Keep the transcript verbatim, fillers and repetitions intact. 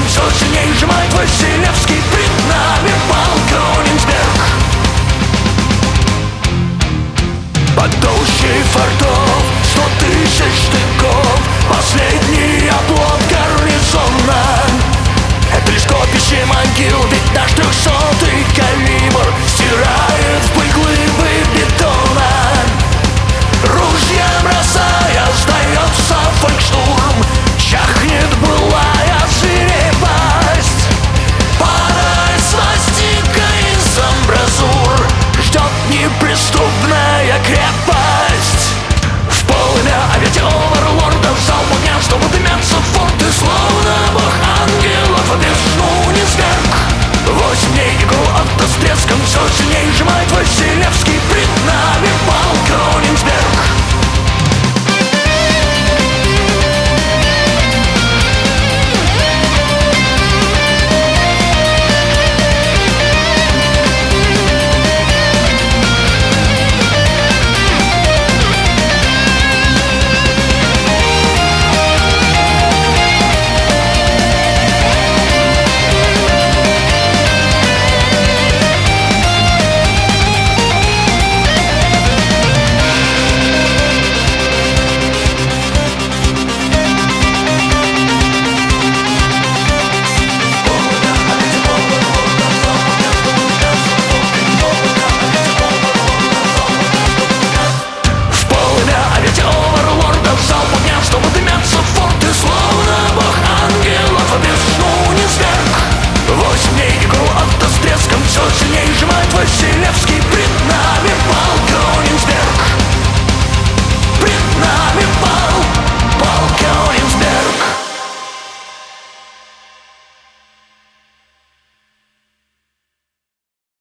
треском все сильней сжимает Василевский. Пред нами полк Кёнигсберг. Под толщей фортов сто тысяч штыков, последний оплот гарнизона. Это лишь копище могил, ведь наш трехсотый калибр стирает в пыль глыбы бетона. Ружья бросая, сдается фолькштурм, чахнет былая свирепость. Падает свастика из амбразур, ждет неприступная крепость. В полымя авиаоверлордов залп огня, чтобы дымятся форты, словно бог ангелов обещал Низверг. Восемь дней игру авто с треском все сильней сжимает Василевский. Пред нами полк Кёнигсберг. Восемь дней игру авто с треском все сильней сжимает Василевский.